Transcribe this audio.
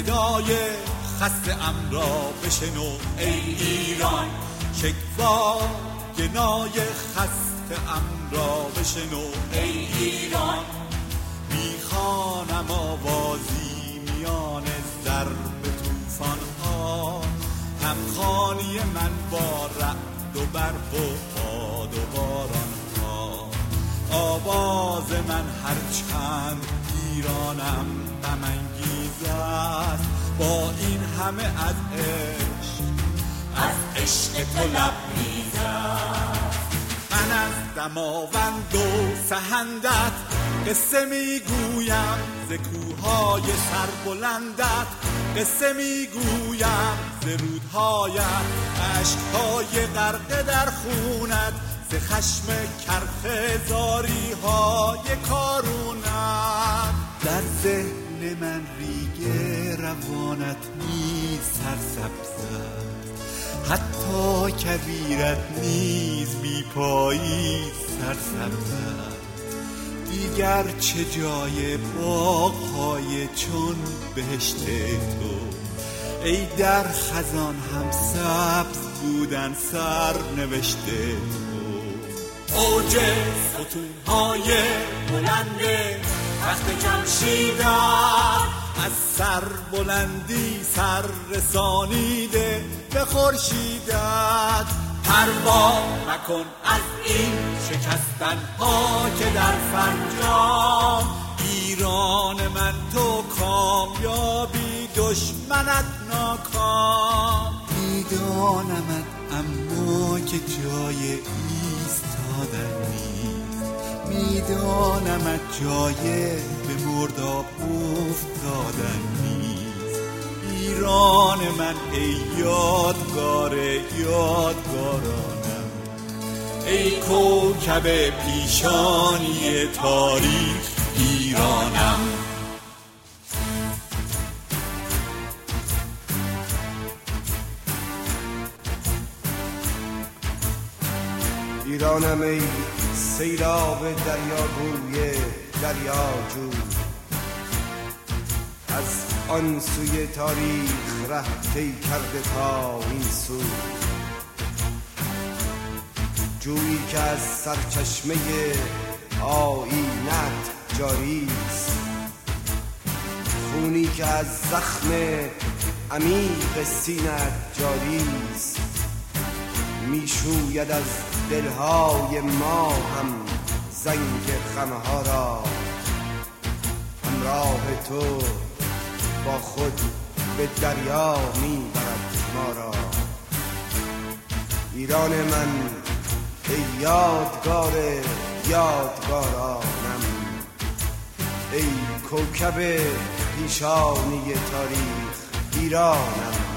صدای خسته ام را بشنو ای ایران، شکوای گنای خسته ام را بشنو ای ایران. میخوانم آوازی میان ضرب طوفان ها، همخوانی من با رعد و برق و باد و باران ها. آواز من هرچند ایرانم غم انگیز است، با این همه از عشق تو لبریز است. من از دماوند و سهندت قصه میگویم، ز کوههای سربلندت قصه میگویم، ز رودهایت اشکهای غرقه در خونت، ز خشم کرخ زاری های کارونت. در ذهن من ریگ روانت نیز سرسبز است، حتی کبیرت نیز بی پایی سرسبز است. دیگر چه جای باغ‌های چون بهشت تو، ای در خزان هم سبز بودن سرنوشت تو. اوج ستون‌های بلند تخت جمشیدت، از سر بلندی سر رسانیده به خورشیدت. پروا مکن از این شکستن ها که در فرجام، ایران من تو کامیابی دشمنت ناکام. میدانمت اما که جای ایستادن نیست، میدانمت جای به مرداب افتادن نیست. ایران من ای یادگار یادگارانم، ای کوکب پیشانی تاریخ ایرانم. ایرانم ای سیلاب دریاگوی دریاجو، از آن سوی تاریخ ره طی کرده تا این سو. جویی که از سرچشمه آیینت جاری است، خونی که از زخم عمیق سینت جاری است. میشوید از دلهای ما هم زنگ غمها را، همراه تو با خود به دریا میبرد ما را. ایران من ای یادگار یادگارانم، ای کوکب پیشانی تاریخ ایرانم.